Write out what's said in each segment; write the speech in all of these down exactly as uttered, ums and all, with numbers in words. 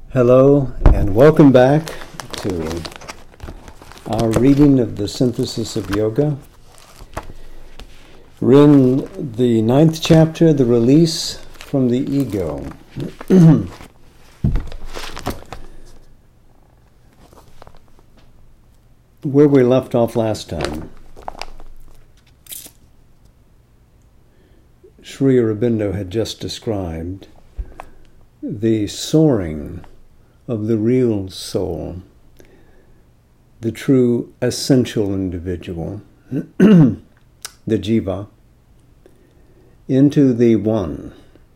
Hello and welcome back to our reading of the Synthesis of Yoga. We're in the ninth chapter, the release from the ego. Where we left off last time, Sri Aurobindo had just described the soaring of the real soul, the true essential individual, the jiva, into the one.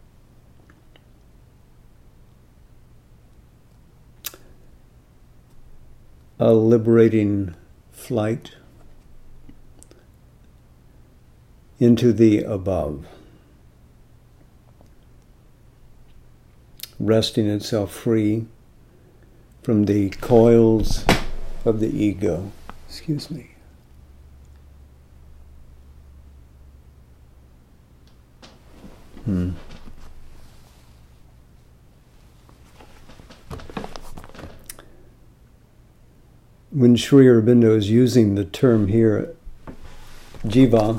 A liberating flight into the above, resting itself free from the coils of the ego. Excuse me. Hmm. When Sri Aurobindo is using the term here, jiva,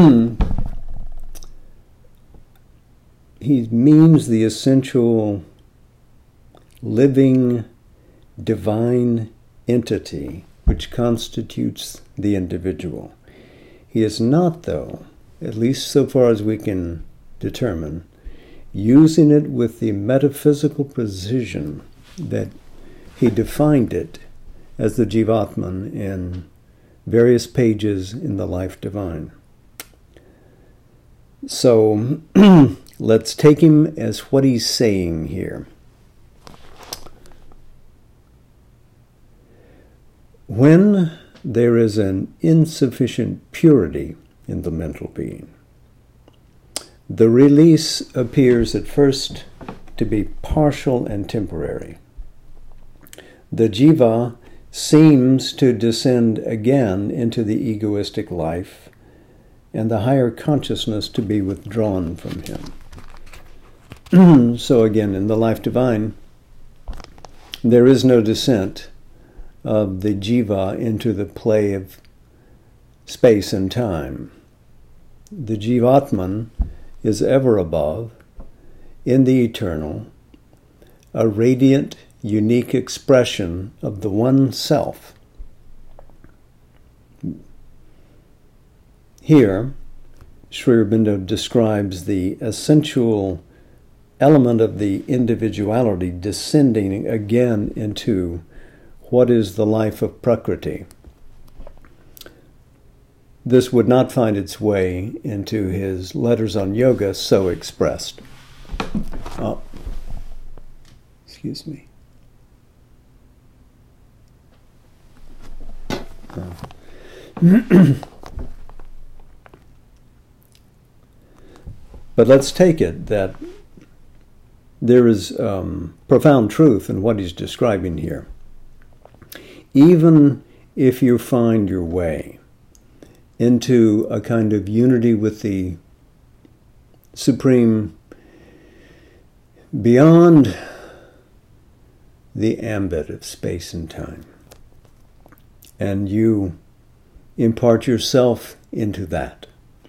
he means the essential living divine entity which constitutes the individual. He is not, though, at least so far as we can determine, using it with the metaphysical precision that he defined it as the Jivatman in various pages in the Life Divine. So let's take him as what he's saying here. When there is an insufficient purity in the mental being, the release appears at first to be partial and temporary. The jiva seems to descend again into the egoistic life, and the higher consciousness to be withdrawn from him. So again, in the Life Divine, there is no descent of the jiva into the play of space and time. The jivatman is ever above, in the eternal, a radiant, unique expression of the one self. Here, Sri Aurobindo describes the essential element of the individuality descending again into what is the life of Prakriti. This would not find its way into his letters on yoga so expressed. Oh, excuse me. Oh. But let's take it that there is um, profound truth in what he's describing here. Even if you find your way into a kind of unity with the Supreme beyond the ambit of space and time, and you impart yourself into that,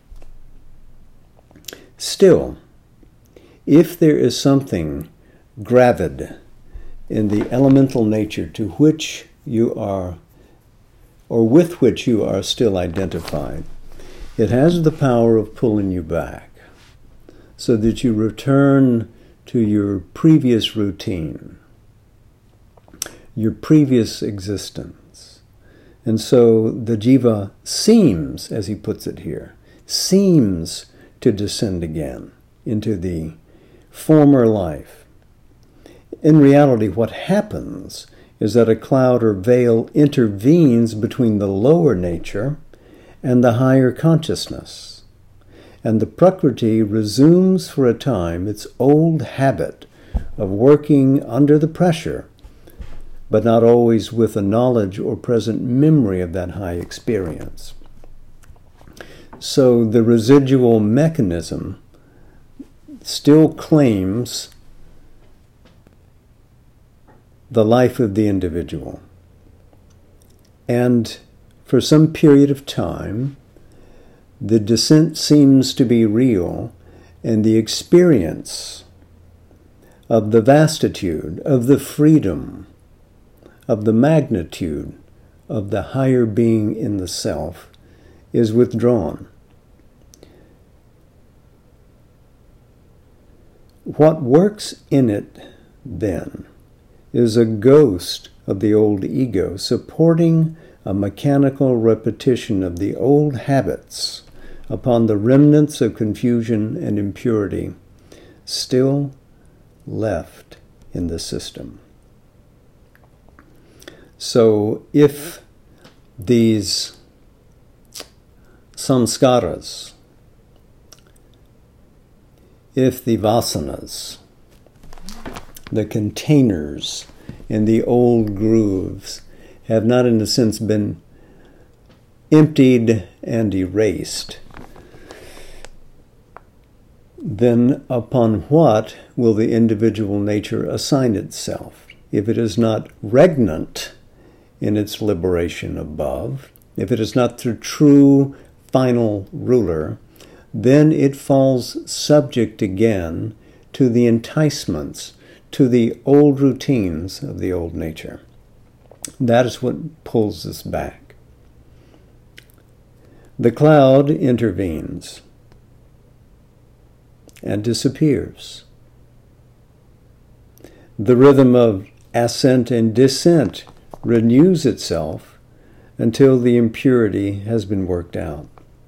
still, if there is something gravid in the elemental nature to which you are, or with which you are still identified, it has the power of pulling you back so that you return to your previous routine, your previous existence. And so the jiva seems, as he puts it here, seems to descend again into the former life. In reality, what happens is that a cloud or veil intervenes between the lower nature and the higher consciousness, and the Prakriti resumes for a time its old habit of working under the pressure, but not always with a knowledge or present memory of that high experience. So the residual mechanism still claims the life of the individual. And for some period of time, the descent seems to be real, and the experience of the vastitude, of the freedom, of the magnitude of the higher being in the self is withdrawn. What works in it then is a ghost of the old ego, supporting a mechanical repetition of the old habits upon the remnants of confusion and impurity still left in the system. So if these samskaras, if the vasanas, the containers in the old grooves, have not in a sense been emptied and erased, then upon what will the individual nature assign itself? If it is not regnant in its liberation above, if it is not the true final ruler, then it falls subject again to the enticements, to the old routines of the old nature. That is what pulls us back. The cloud intervenes and disappears. The rhythm of ascent and descent renews itself until the impurity has been worked out.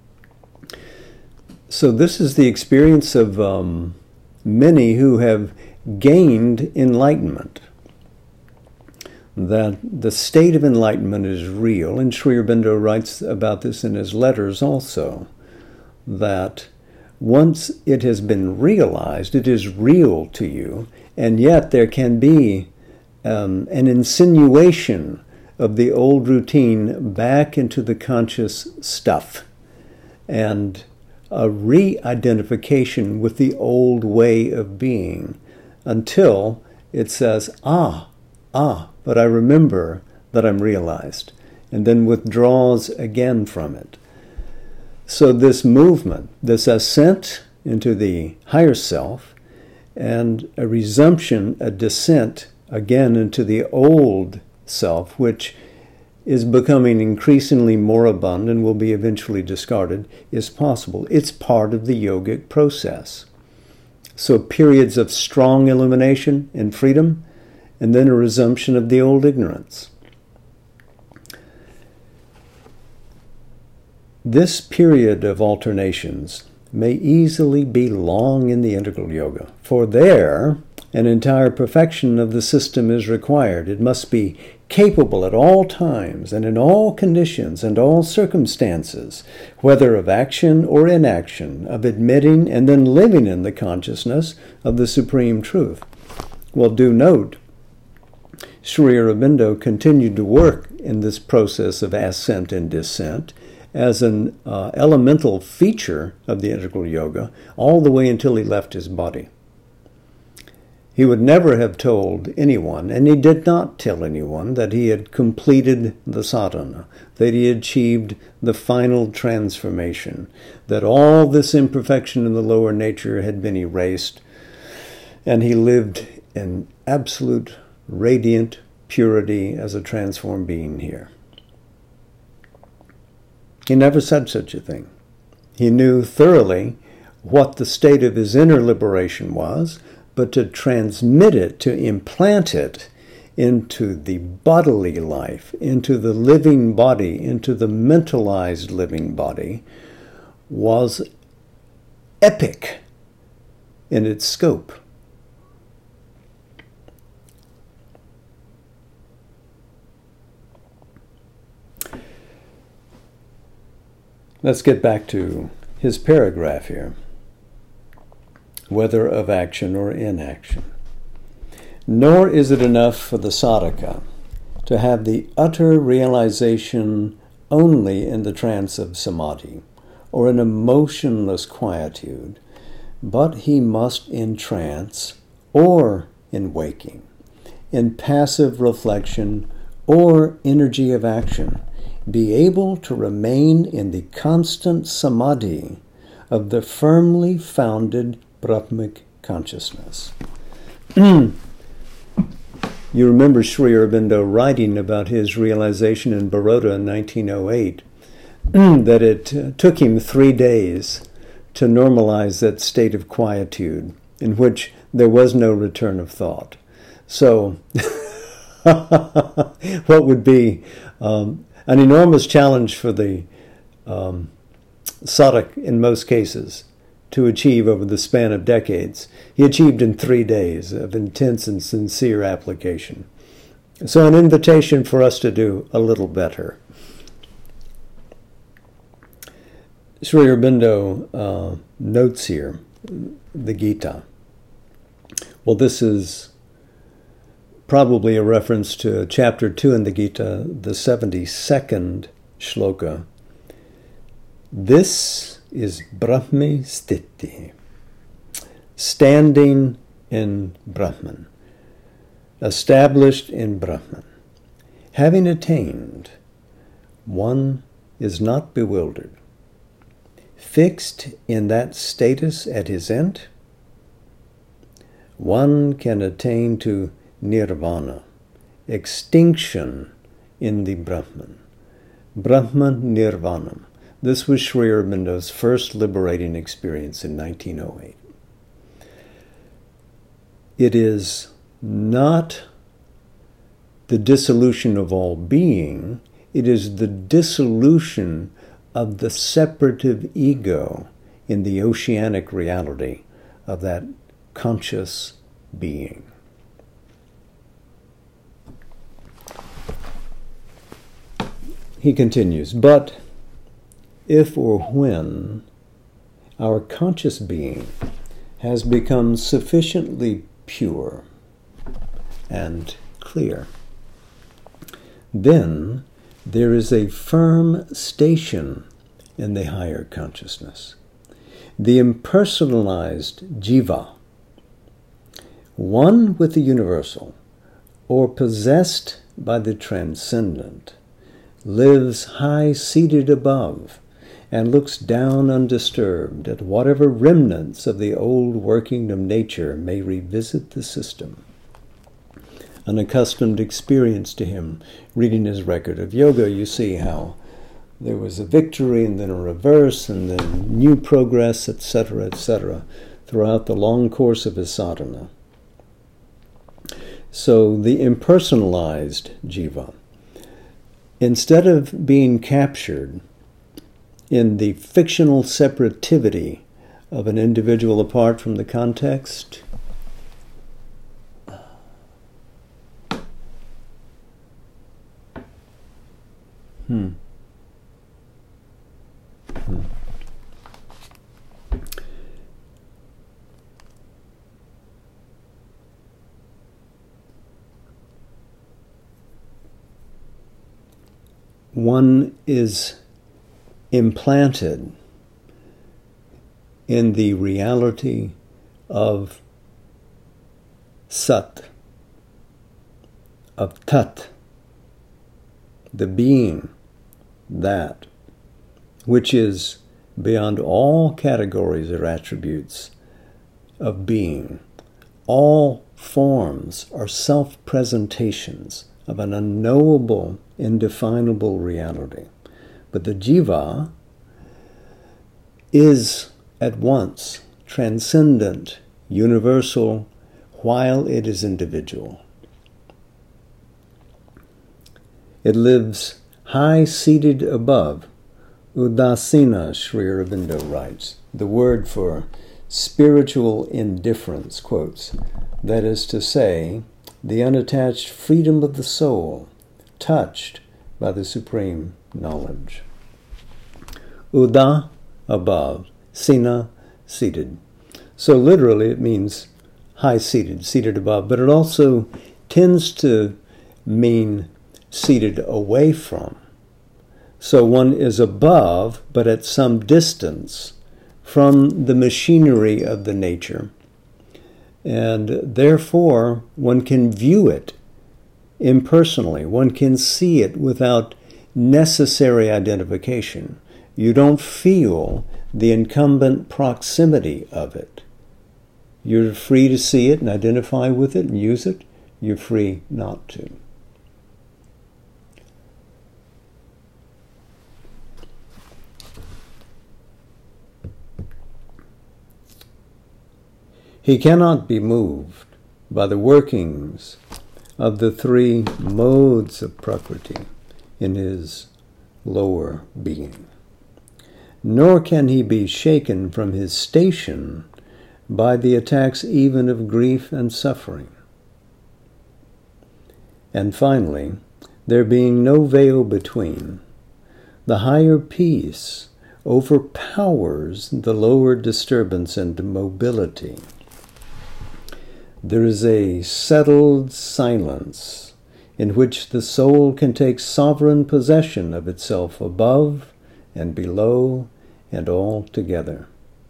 So this is the experience of um, many who have gained enlightenment. That the state of enlightenment is real, and Sri Aurobindo writes about this in his letters also, that once it has been realized, it is real to you, and yet there can be um, an insinuation of the old routine back into the conscious stuff, and a re-identification with the old way of being, until it says, ah, ah, but I remember that I'm realized, and then withdraws again from it. So this movement, this ascent into the higher self, and a resumption, a descent again into the old self, which is becoming increasingly moribund and will be eventually discarded, is possible. It's part of the yogic process. So periods of strong illumination and freedom, and then a resumption of the old ignorance. This period of alternations may easily be long in the integral yoga, for there an entire perfection of the system is required. It must be capable at all times and in all conditions and all circumstances, whether of action or inaction, of admitting and then living in the consciousness of the supreme truth. Well, do note, Sri Aurobindo continued to work in this process of ascent and descent as an uh, elemental feature of the integral yoga all the way until he left his body. He would never have told anyone, and he did not tell anyone, that he had completed the sadhana, that he had achieved the final transformation, that all this imperfection in the lower nature had been erased, and he lived in absolute radiant purity as a transformed being here. He never said such a thing. He knew thoroughly what the state of his inner liberation was, but to transmit it, to implant it into the bodily life, into the living body, into the mentalized living body, was epic in its scope. Let's get back to his paragraph here. Whether of action or inaction. Nor is it enough for the sadhaka to have the utter realization only in the trance of samadhi, or in a motionless quietude, but he must in trance or in waking in passive reflection or energy of action, be able to remain in the constant samadhi of the firmly founded Brahmic consciousness. You remember Sri Aurobindo writing about his realization in Baroda in nineteen oh eight, that it uh, took him three days to normalize that state of quietude in which there was no return of thought. So, what would be um, an enormous challenge for the um, sadhak in most cases to achieve over the span of decades, he achieved in three days of intense and sincere application. So an invitation for us to do a little better. Sri Aurobindo uh, notes here the Gita. Well, this is probably a reference to chapter two in the Gita, the seventy-second shloka. This is Brahmi Sthiti, standing in Brahman, established in Brahman. Having attained, one is not bewildered. Fixed in that status at his end, one can attain to nirvana, extinction in the Brahman. Brahman Nirvanam. This was Sri Aurobindo's first liberating experience in nineteen oh eight. It is not the dissolution of all being, it is the dissolution of the separative ego in the oceanic reality of that conscious being. He continues, but if or when our conscious being has become sufficiently pure and clear, then there is a firm station in the higher consciousness. The impersonalized jiva, one with the universal, or possessed by the transcendent, lives high-seated above and looks down undisturbed at whatever remnants of the old working of nature may revisit the system. An accustomed experience to him, reading his record of yoga, you see how there was a victory and then a reverse and then new progress, et cetera, et cetera, throughout the long course of his sadhana. So the impersonalized jiva, instead of being captured in the fictional separativity of an individual apart from the context, hmm. Hmm. One is implanted in the reality of Sat, of Tat, the being, that, which is beyond all categories or attributes of being. All forms are self-presentations of an unknowable, indefinable reality. But the jiva is at once transcendent, universal, while it is individual. It lives high-seated above. Udasina, Sri Aurobindo writes, the word for spiritual indifference, quotes, that is to say, the unattached freedom of the soul, touched by the supreme knowledge. Uda, above, sina, seated. So literally it means high-seated, seated above, but it also tends to mean seated away from. So one is above, but at some distance from the machinery of the nature. And therefore, one can view it impersonally. One can see it without necessary identification. You don't feel the incumbent proximity of it. You're free to see it and identify with it and use it. You're free not to. He cannot be moved by the workings of the three modes of Prakriti in his lower being. Nor can he be shaken from his station by the attacks even of grief and suffering. And finally, there being no veil between, the higher peace overpowers the lower disturbance and mobility. There is a settled silence in which the soul can take sovereign possession of itself above and below and all together.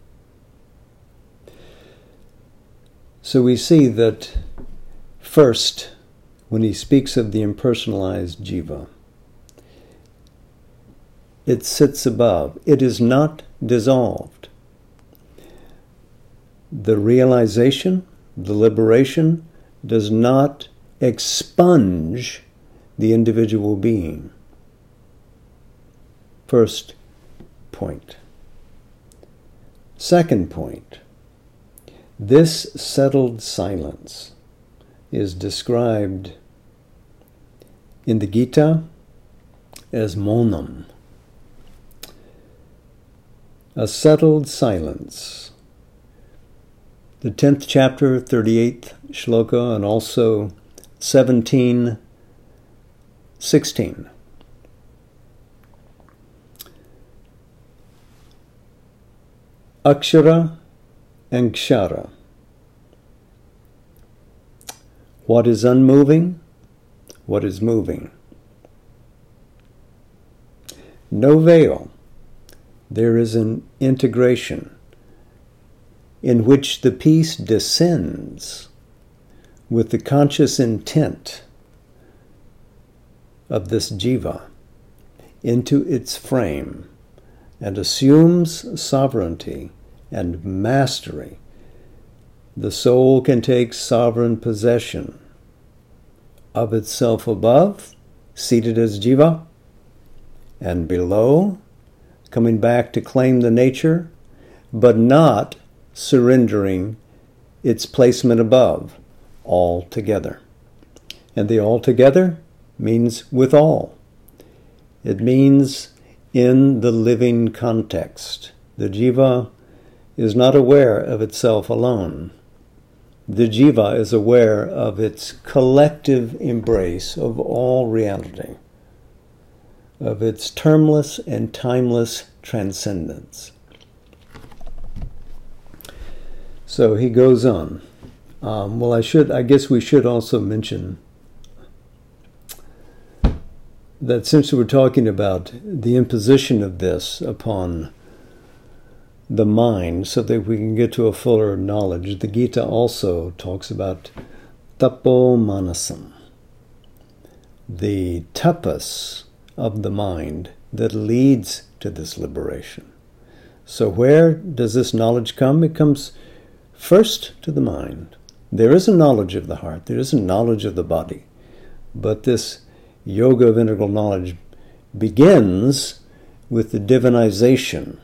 So we see that first, when he speaks of the impersonalized jiva, it sits above. It is not dissolved. The realization, the liberation, does not expunge the individual being. First point. Second point. This settled silence is described in the Gita as monam. A settled silence. The tenth chapter, thirty-eighth shloka, and also seventeen sixteen. Akshara and Kshara. What is unmoving? What is moving? No veil. There is an integration in which the peace descends with the conscious intent of this jiva into its frame and assumes sovereignty and mastery. The soul can take sovereign possession of itself above, seated as jiva, and below, coming back to claim the nature, but not surrendering its placement above altogether. And the altogether means with all. It means in the living context. The jiva is not aware of itself alone. The jiva is aware of its collective embrace of all reality, of its termless and timeless transcendence. So he goes on. Um, well, I should. I guess we should also mention that since we're talking about the imposition of this upon the mind so that we can get to a fuller knowledge, the Gita also talks about tapo manasam, the tapas of the mind that leads to this liberation. So where does this knowledge come? It comes first to the mind. There is a knowledge of the heart, there is a knowledge of the body, but this yoga of integral knowledge begins with the divinization,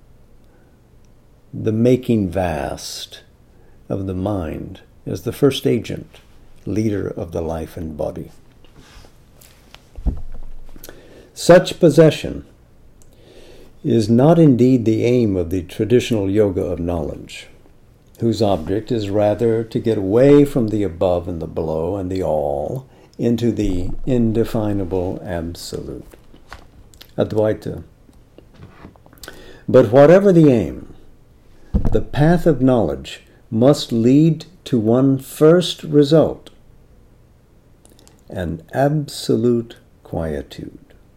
the making vast of the mind as the first agent, leader of the life and body. Such possession is not indeed the aim of the traditional yoga of knowledge, whose object is rather to get away from the above and the below and the all into the indefinable absolute, Advaita. But whatever the aim, the path of knowledge must lead to one first result, an absolute quietude.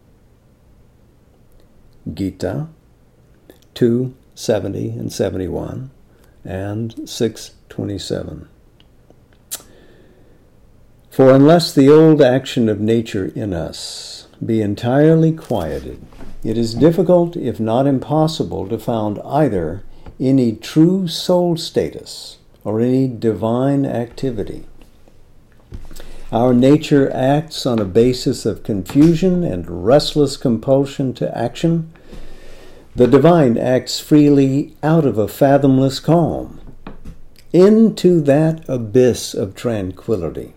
Gita two seventy and seventy-one and six twenty-seven. For unless the old action of nature in us be entirely quieted, it is difficult, if not impossible, to found either any true soul status or any divine activity. Our nature acts on a basis of confusion and restless compulsion to action. The divine acts freely out of a fathomless calm, into that abyss of tranquility.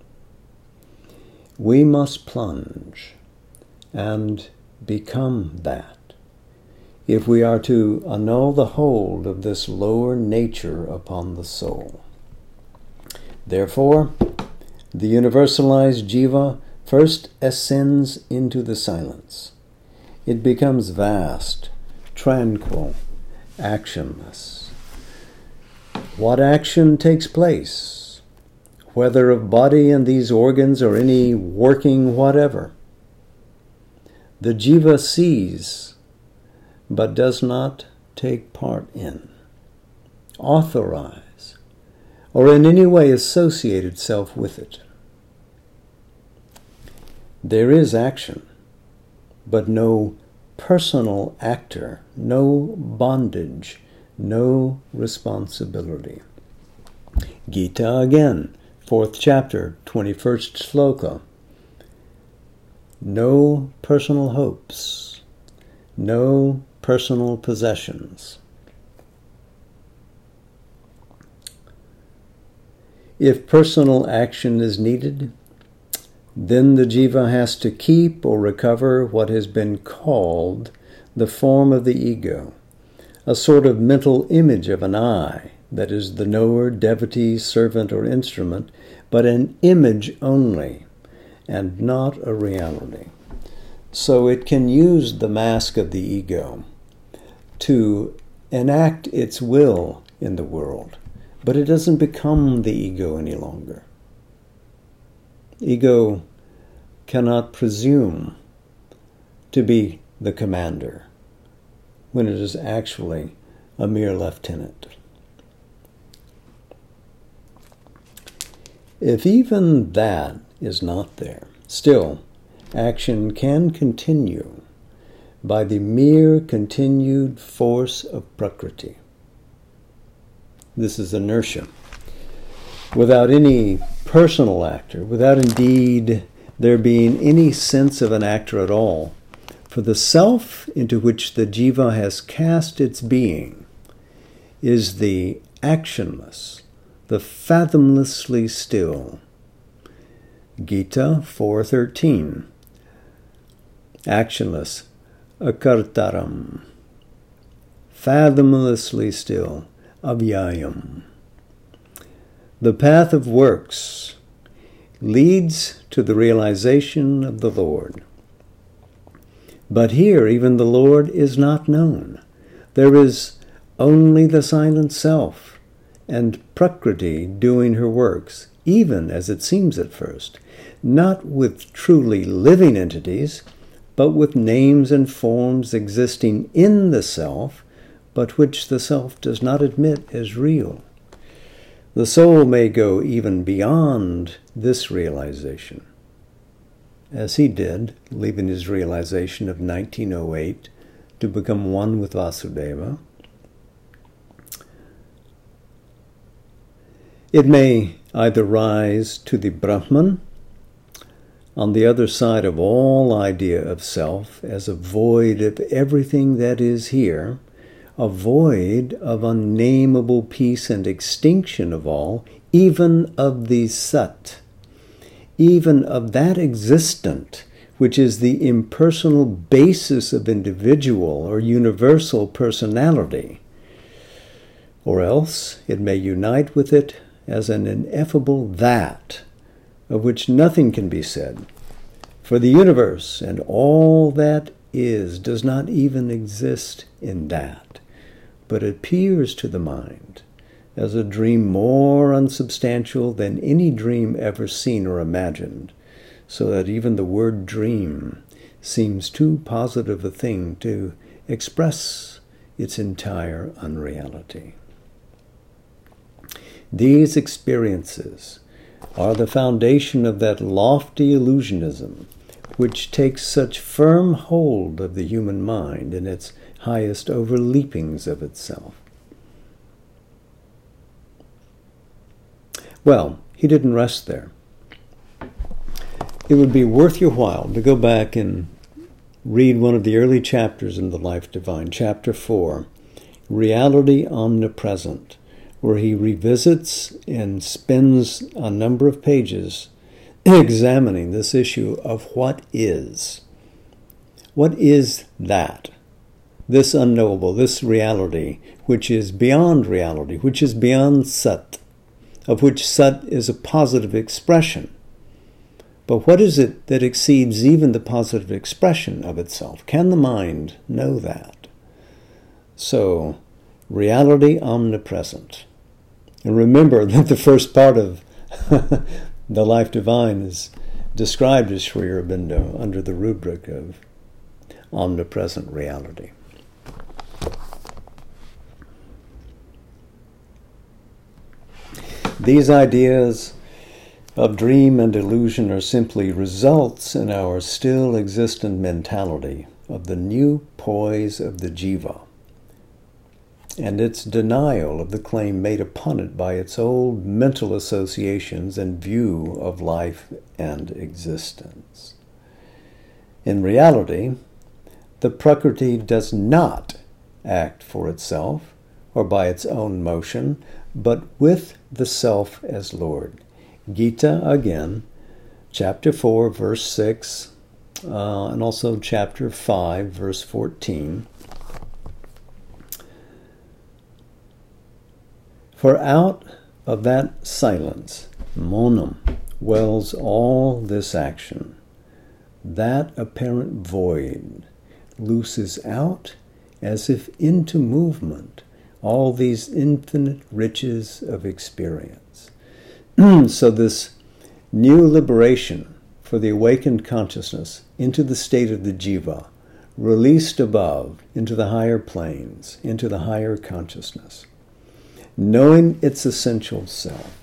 We must plunge and become that if we are to annul the hold of this lower nature upon the soul. Therefore, the universalized jiva first ascends into the silence. It becomes vast, tranquil, actionless. What action takes place, whether of body and these organs or any working whatever? The jiva sees, but does not take part in, authorize, or in any way associate itself with it. There is action, but no personal actor, no bondage, no responsibility. Gita again, fourth chapter, twenty-first sloka. No personal hopes, no personal possessions. If personal action is needed, then the jiva has to keep or recover what has been called the form of the ego, a sort of mental image of an I, that is the knower, devotee, servant, or instrument, but an image only, and not a reality. So it can use the mask of the ego to enact its will in the world, but it doesn't become the ego any longer. Ego cannot presume to be the commander when it is actually a mere lieutenant. If even that is not there, still, action can continue by the mere continued force of Prakriti. This is inertia. Without any personal actor, without indeed there being any sense of an actor at all, for the self into which the jiva has cast its being is the actionless, the fathomlessly still. Gita four thirteen. Actionless, akartaram, fathomlessly still, avyayam. The path of works leads to the realization of the Lord. But here even the Lord is not known. There is only the silent self and Prakriti doing her works, even as it seems at first, not with truly living entities, but with names and forms existing in the self, but which the self does not admit as real. The soul may go even beyond this realization, as he did, leaving his realization of nineteen oh eight to become one with Vasudeva. It may either rise to the Brahman, on the other side of all idea of self, as a void of everything that is here, a void of unnameable peace and extinction of all, even of the Sat, even of that existent, which is the impersonal basis of individual or universal personality. Or else it may unite with it as an ineffable that, of which nothing can be said. For the universe and all that is does not even exist in that, but appears to the mind as a dream more unsubstantial than any dream ever seen or imagined, so that even the word dream seems too positive a thing to express its entire unreality. These experiences are the foundation of that lofty illusionism which takes such firm hold of the human mind in its highest overleapings of itself. Well, he didn't rest there. It would be worth your while to go back and read one of the early chapters in The Life Divine, chapter four, Reality Omnipresent, where he revisits and spends a number of pages examining this issue of what is. What is that? This unknowable, this reality, which is beyond reality, which is beyond Sat, of which Sat is a positive expression. But what is it that exceeds even the positive expression of itself? Can the mind know that? So, reality omnipresent. And remember that the first part of The Life Divine is described as Sri Aurobindo under the rubric of omnipresent reality. These ideas of dream and illusion are simply results in our still existent mentality of the new poise of the jiva and its denial of the claim made upon it by its old mental associations and view of life and existence. In reality, the Prakriti does not act for itself or by its own motion, but with the self as Lord. Gita, again, chapter four, verse six, uh, and also chapter five, verse fourteen. For out of that silence, monam, wells all this action. That apparent void looses out as if into movement all these infinite riches of experience. So this new liberation for the awakened consciousness into the state of the jiva, released above into the higher planes, into the higher consciousness, knowing its essential self,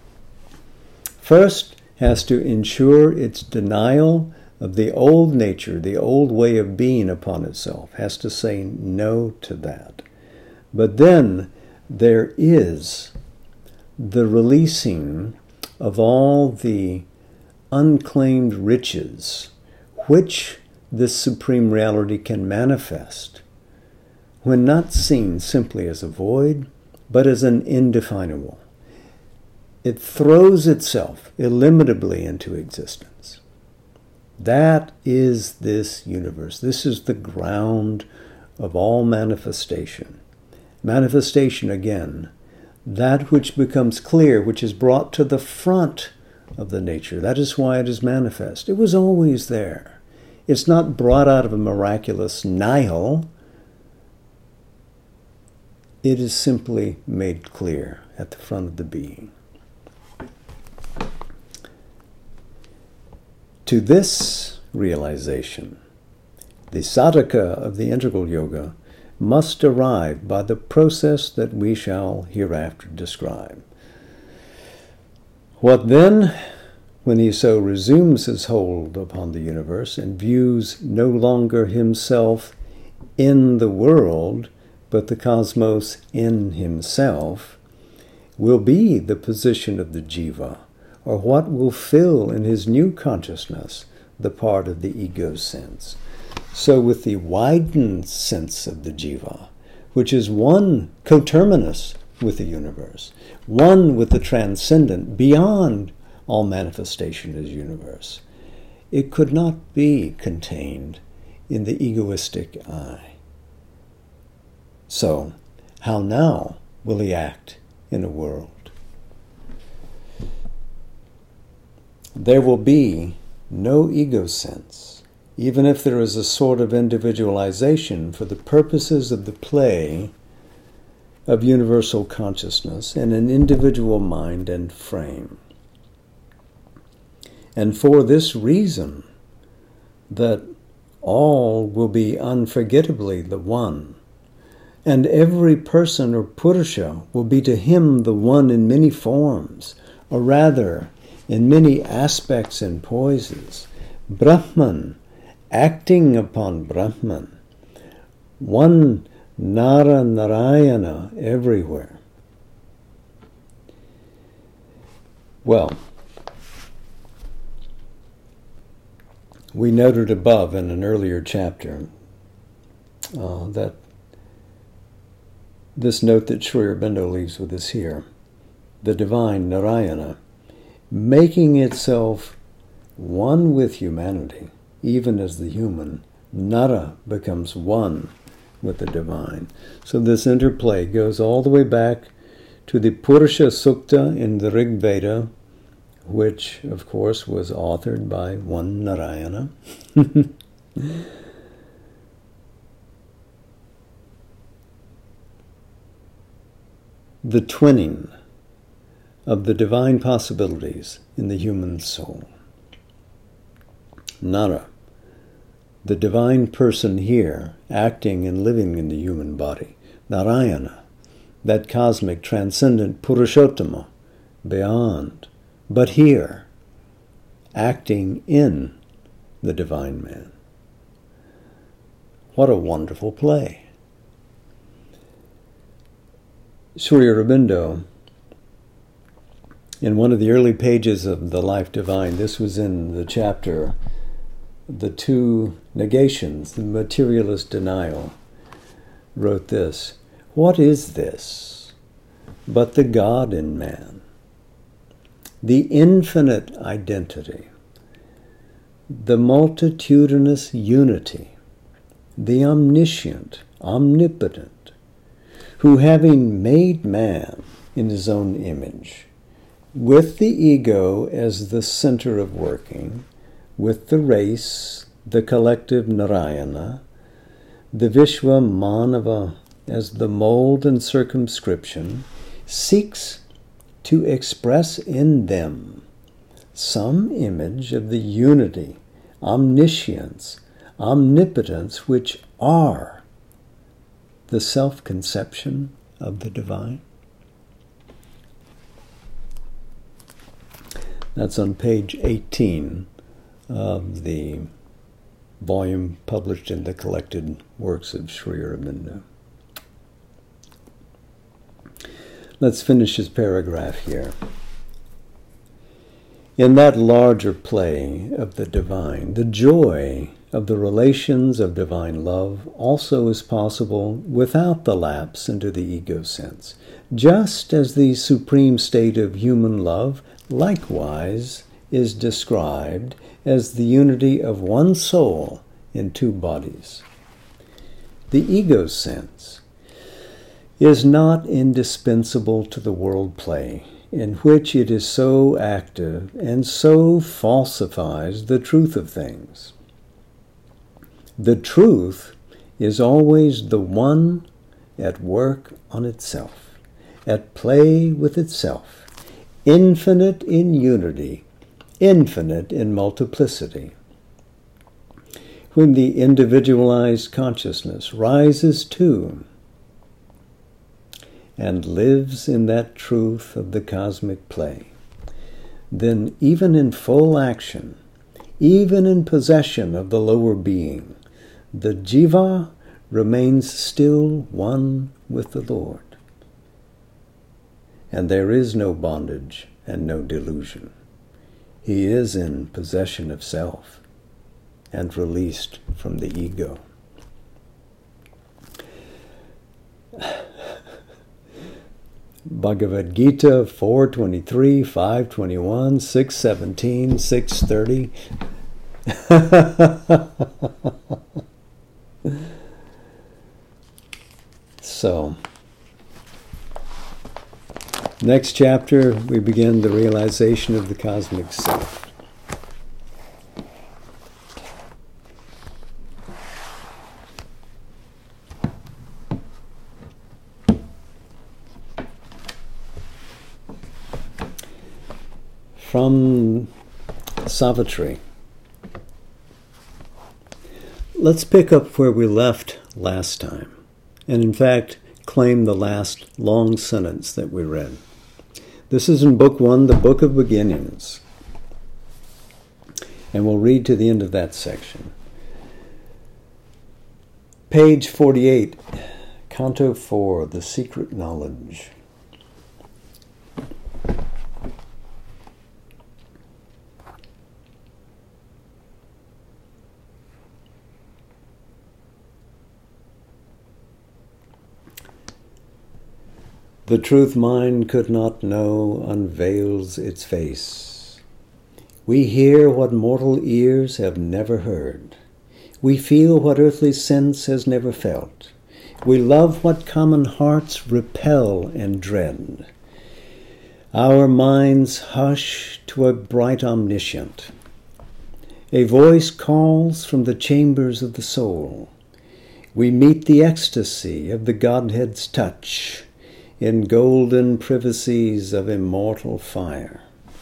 first has to ensure its denial of the old nature, the old way of being upon itself, has to say no to that. But then there is the releasing of all the unclaimed riches which this supreme reality can manifest when not seen simply as a void, but as an indefinable. It throws itself illimitably into existence. That is this universe. This is the ground of all manifestation. Manifestation, again, that which becomes clear, which is brought to the front of the nature. That is why it is manifest. It was always there. It's not brought out of a miraculous nihil. It is simply made clear at the front of the being. To this realization, the sadhaka of the integral yoga must arrive by the process that we shall hereafter describe. What then, when he so resumes his hold upon the universe and views no longer himself in the world, but the cosmos in himself, will be the position of the jiva, or what will fill in his new consciousness the part of the ego sense. So with the widened sense of the jiva, which is one coterminous with the universe, one with the transcendent beyond all manifestation as universe, it could not be contained in the egoistic I. So, how now will he act in a world? There will be no ego sense, even if there is a sort of individualization for the purposes of the play of universal consciousness in an individual mind and frame. And for this reason, that all will be unforgettably the one, and every person or Purusha will be to him the one in many forms, or rather, in many aspects and poises. Brahman, acting upon Brahman. One Nara Narayana everywhere. Well, we noted above in an earlier chapter uh, that this note that Sri Aurobindo leaves with us here, the divine Narayana, making itself one with humanity, even as the human, Nara becomes one with the divine. So this interplay goes all the way back to the Purusha Sukta in the Rig Veda, which, of course, was authored by one Narayana. The twinning of the divine possibilities in the human soul. Nara, the divine person here, acting and living in the human body. Narayana, that cosmic, transcendent Purushottama, beyond, but here, acting in the divine man. What a wonderful play. Sri Aurobindo, in one of the early pages of The Life Divine, this was in the chapter, The Two Negations, the Materialist Denial, wrote this: what is this but the God in man? The infinite identity, the multitudinous unity, the omniscient, omnipotent, who having made man in his own image, with the ego as the center of working, with the race, the collective Narayana, the Vishwa Manava as the mold and circumscription, seeks to express in them some image of the unity, omniscience, omnipotence, which are the self-conception of the divine. That's on page eighteen of the volume published in the Collected Works of Sri Aurobindo. Let's finish his paragraph here. In that larger play of the divine, the joy of the relations of divine love also is possible without the lapse into the ego sense, just as the supreme state of human love likewise is described as the unity of one soul in two bodies. The ego sense is not indispensable to the world play, in which it is so active and so falsifies the truth of things. The truth is always the one at work on itself, at play with itself, infinite in unity, infinite in multiplicity. When the individualized consciousness rises too and lives in that truth of the cosmic play, then even in full action, even in possession of the lower being, the jiva remains still one with the Lord. And there is no bondage and no delusion. He is in possession of self and released from the ego. Bhagavad Gita four twenty-three, five twenty-one, six seventeen, six thirty. So, next chapter, we begin the realization of the cosmic self. From Savitri. Let's pick up where we left last time, and in fact, claim the last long sentence that we read. This is in Book One, the Book of Beginnings. And we'll read to the end of that section. Page forty-eight, Canto four, The Secret Knowledge. The truth mind could not know unveils its face. We hear what mortal ears have never heard. We feel what earthly sense has never felt. We love what common hearts repel and dread. Our minds hush to a bright omniscient. A voice calls from the chambers of the soul. We meet the ecstasy of the Godhead's touch in golden privacies of immortal fire.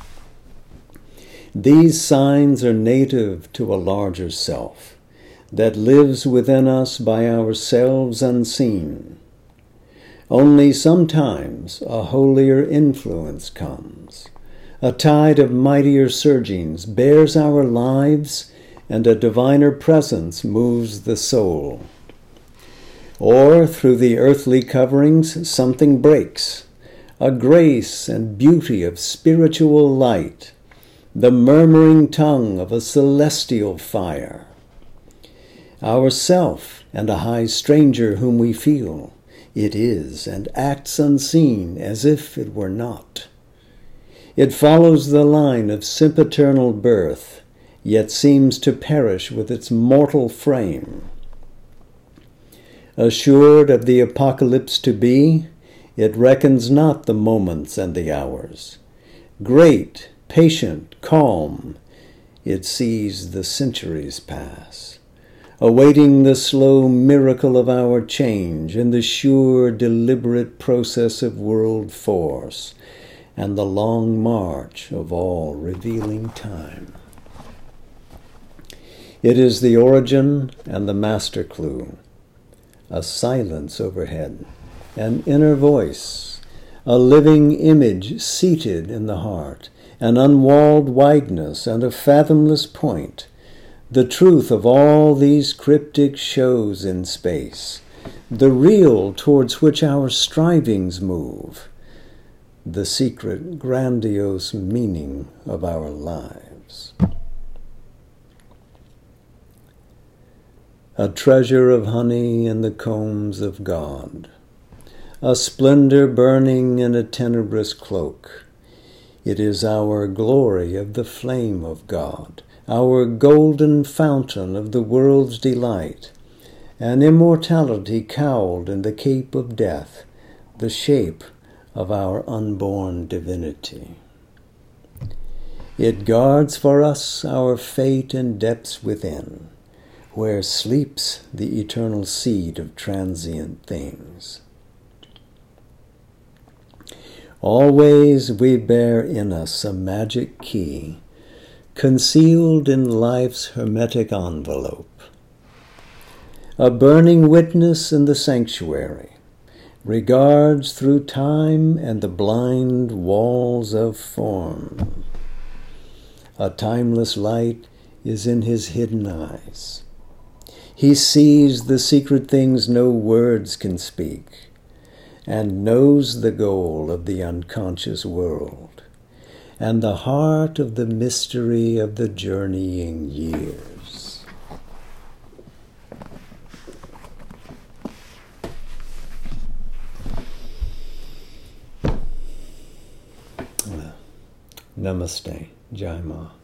These signs are native to a larger self that lives within us by ourselves unseen. Only sometimes a holier influence comes. A tide of mightier surgings bears our lives, and a diviner presence moves the soul. Or through the earthly coverings something breaks, a grace and beauty of spiritual light, the murmuring tongue of a celestial fire. Our self and a high stranger whom we feel, it is and acts unseen as if it were not. It follows the line of sempiternal birth, yet seems to perish with its mortal frame. Assured of the apocalypse to be, it reckons not the moments and the hours. Great, patient, calm, it sees the centuries pass, awaiting the slow miracle of our change in the sure, deliberate process of world force and the long march of all revealing time. It is the origin and the master clue. A silence overhead, an inner voice, a living image seated in the heart, an unwalled wideness and a fathomless point, the truth of all these cryptic shows in space, the real towards which our strivings move, the secret, grandiose meaning of our lives. A treasure of honey in the combs of God, a splendor burning in a tenebrous cloak. It is our glory of the flame of God, our golden fountain of the world's delight, an immortality cowled in the cape of death, the shape of our unborn divinity. It guards for us our fate in depths within, where sleeps the eternal seed of transient things. Always we bear in us a magic key, concealed in life's hermetic envelope, a burning witness in the sanctuary, regards through time and the blind walls of form. A timeless light is in his hidden eyes. He sees the secret things no words can speak, and knows the goal of the unconscious world, and the heart of the mystery of the journeying years. Namaste, Jai Ma.